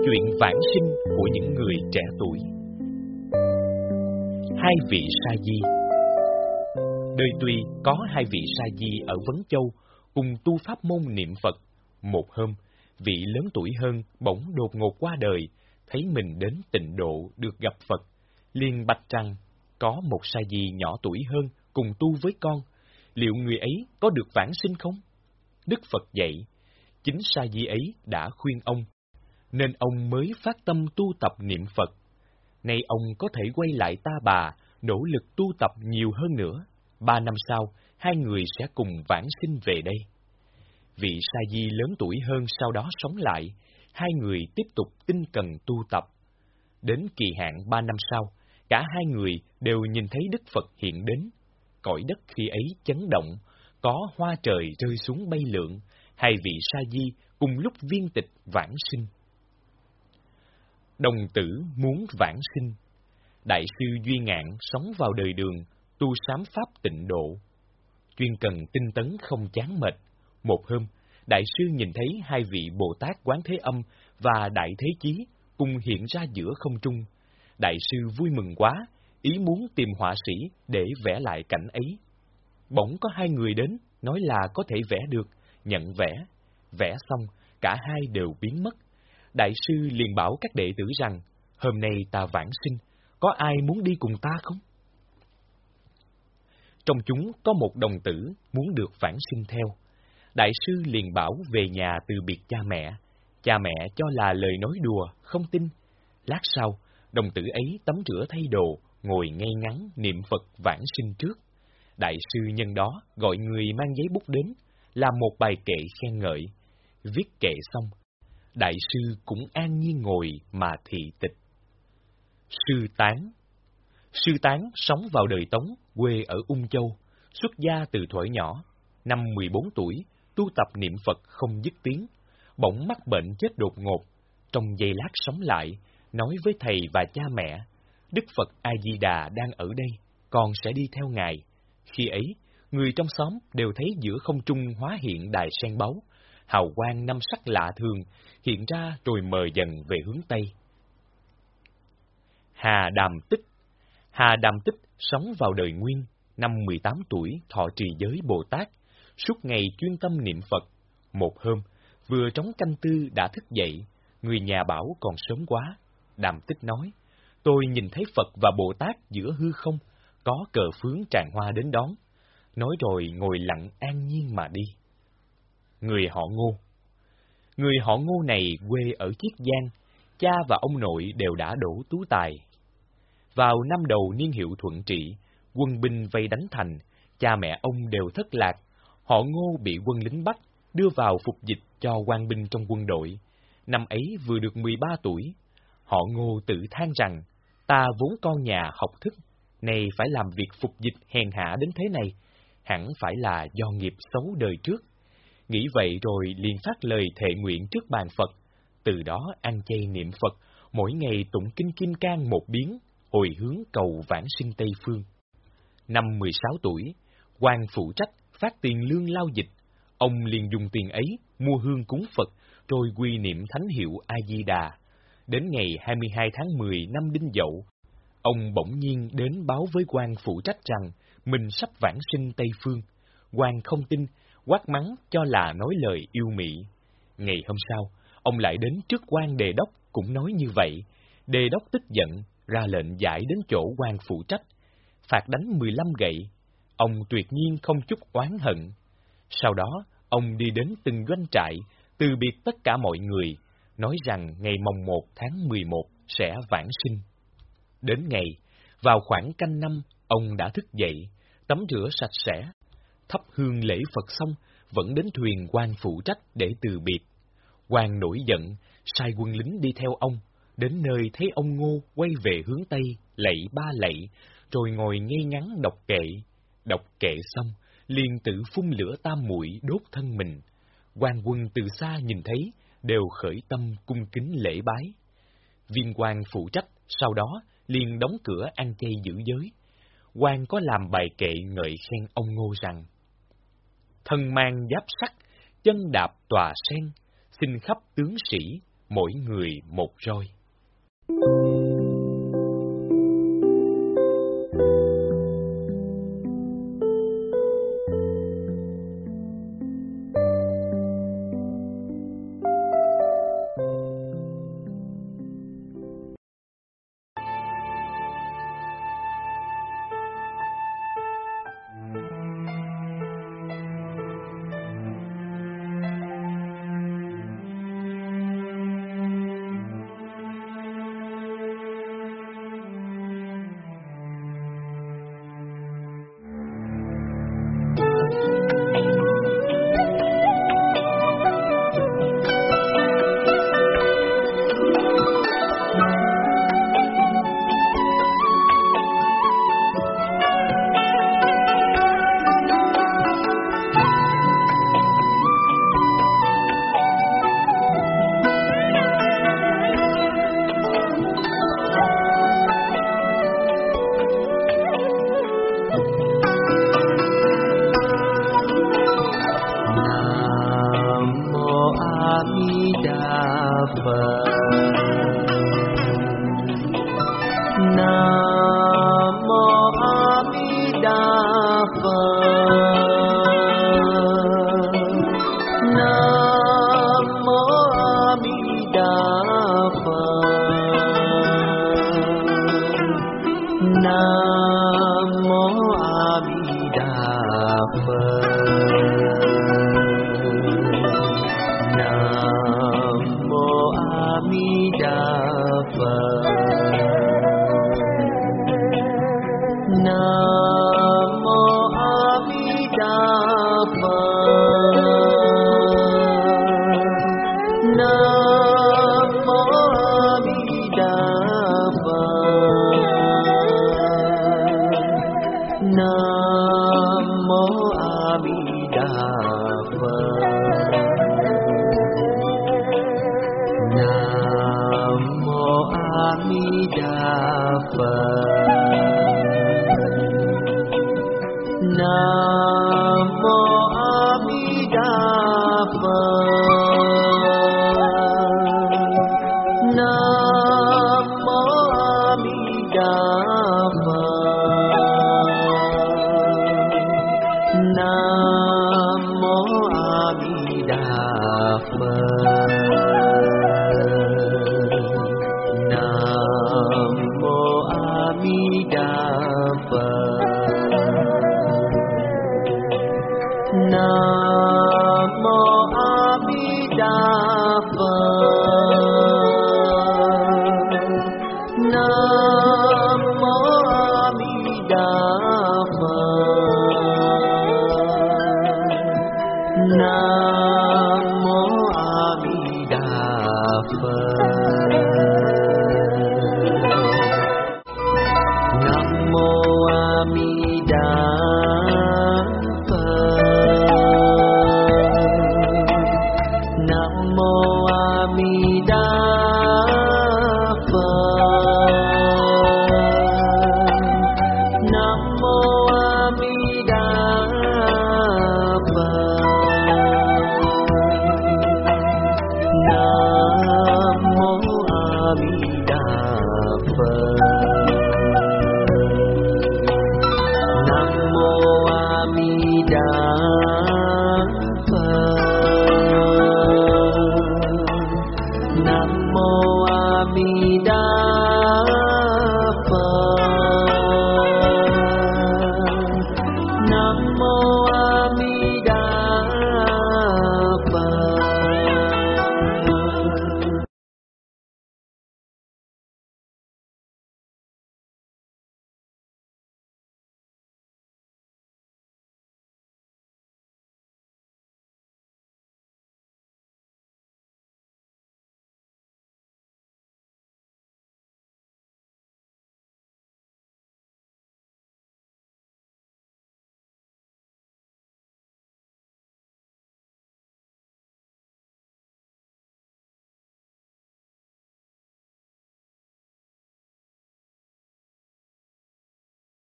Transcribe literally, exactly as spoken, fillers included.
Chuyện vãng sinh của những người trẻ tuổi. Hai vị sa di. Đời tuy có hai vị sa di ở Vấn Châu cùng tu pháp môn niệm Phật. Một hôm, vị lớn tuổi hơn bỗng đột ngột qua đời, thấy mình đến Tịnh Độ được gặp Phật, liền bạch rằng có một sa di nhỏ tuổi hơn cùng tu với con, liệu người ấy có được vãng sinh không? Đức Phật dạy, chính sa di ấy đã khuyên ông, nên ông mới phát tâm tu tập niệm Phật. Nay ông có thể quay lại Ta Bà, nỗ lực tu tập nhiều hơn nữa. Ba năm sau, hai người sẽ cùng vãng sinh về đây. Vị sa di lớn tuổi hơn sau đó sống lại, hai người tiếp tục tinh cần tu tập. Đến kỳ hạn ba năm sau, cả hai người đều nhìn thấy Đức Phật hiện đến. Cõi đất khi ấy chấn động, có hoa trời rơi xuống bay lượn, hai vị sa di cùng lúc viên tịch vãng sinh. Đồng tử muốn vãng sinh. Đại sư Duy Ngạn sống vào đời Đường, tu sám pháp Tịnh Độ, chuyên cần tinh tấn không chán mệt. Một hôm, đại sư nhìn thấy hai vị Bồ Tát Quán Thế Âm và Đại Thế Chí cùng hiện ra giữa không trung. Đại sư vui mừng quá, ý muốn tìm họa sĩ để vẽ lại cảnh ấy. Bỗng có hai người đến, nói là có thể vẽ được, nhận vẽ. Vẽ xong, cả hai đều biến mất. Đại sư liền bảo các đệ tử rằng, hôm nay ta vãng sinh, có ai muốn đi cùng ta không? Trong chúng có một đồng tử muốn được vãng sinh theo. Đại sư liền bảo về nhà từ biệt cha mẹ. Cha mẹ cho là lời nói đùa, không tin. Lát sau, đồng tử ấy tắm rửa thay đồ, ngồi ngay ngắn niệm Phật vãng sinh trước. Đại sư nhân đó gọi người mang giấy bút đến, làm một bài kệ khen ngợi. Viết kệ xong, đại sư cũng an nhiên ngồi mà thị tịch. Sư Tán. Sư Tán sống vào đời Tống, quê ở Ung Châu, xuất gia từ thuở nhỏ. Năm mười bốn tuổi, tu tập niệm Phật không dứt tiếng, bỗng mắc bệnh chết đột ngột. Trong giây lát sống lại, nói với thầy và cha mẹ, Đức Phật A-di-đà đang ở đây, con sẽ đi theo Ngài. Khi ấy, người trong xóm đều thấy giữa không trung hóa hiện đài sen báu, hào quang năm sắc lạ thường, hiện ra rồi mờ dần về hướng Tây. Hà Đàm Tích. Hà Đàm Tích sống vào đời Nguyên, năm mười tám tuổi thọ trì giới Bồ Tát, suốt ngày chuyên tâm niệm Phật. Một hôm, vừa trống canh tư đã thức dậy, người nhà bảo còn sớm quá. Đàm Tích nói, tôi nhìn thấy Phật và Bồ Tát giữa hư không, có cờ phướng tràng hoa đến đón. Nói rồi ngồi lặng an nhiên mà đi. Người họ Ngô. Người họ Ngô này quê ở Chiết Giang, cha và ông nội đều đã đỗ tú tài. Vào năm đầu niên hiệu Thuận Trị, quân binh vây đánh thành, cha mẹ ông đều thất lạc. Họ Ngô bị quân lính bắt, đưa vào phục dịch cho quan binh trong quân đội. Năm ấy vừa được mười ba tuổi. Họ Ngô tự than rằng, ta vốn con nhà học thức, nay phải làm việc phục dịch hèn hạ đến thế này, hẳn phải là do nghiệp xấu đời trước. Nghĩ vậy rồi liền phát lời thệ nguyện trước bàn Phật, từ đó ăn chay niệm Phật, mỗi ngày tụng kinh Kim Cang một biến, hồi hướng cầu vãng sinh Tây Phương. Năm mười sáu tuổi, quan phụ trách phát tiền lương lao dịch, ông liền dùng tiền ấy mua hương cúng Phật, rồi quy niệm thánh hiệu A-di-đà. Đến ngày hai mươi hai tháng mười năm Đinh Dậu, ông bỗng nhiên đến báo với quan phụ trách rằng mình sắp vãng sinh Tây Phương. Quan không tin, quát mắng cho là nói lời yêu mị. Ngày hôm sau, ông lại đến trước quan đề đốc cũng nói như vậy. Đề đốc tức giận, ra lệnh giải đến chỗ quan phụ trách, phạt đánh mười lăm gậy. Ông tuyệt nhiên không chút oán hận. Sau đó, ông đi đến từng doanh trại, từ biệt tất cả mọi người, nói rằng ngày mồng một tháng mười một sẽ vãng sinh. Đến ngày, vào khoảng canh năm, ông đã thức dậy, tắm rửa sạch sẽ, thắp hương lễ Phật xong, vẫn đến thuyền quan phụ trách để từ biệt. Quan nổi giận, sai quân lính đi theo ông, đến nơi thấy ông Ngô quay về hướng Tây, lạy ba lạy, rồi ngồi ngay ngắn đọc kệ. Đọc kệ xong, liền tự phun lửa tam muội đốt thân mình. Quan quân từ xa nhìn thấy, đều khởi tâm cung kính lễ bái. Viên quan phụ trách sau đó liền đóng cửa ăn chay giữ giới. Quan có làm bài kệ ngợi khen ông Ngô rằng: thân mang giáp sắt, chân đạp tòa sen, xin khắp tướng sĩ, mỗi người một roi. Phật.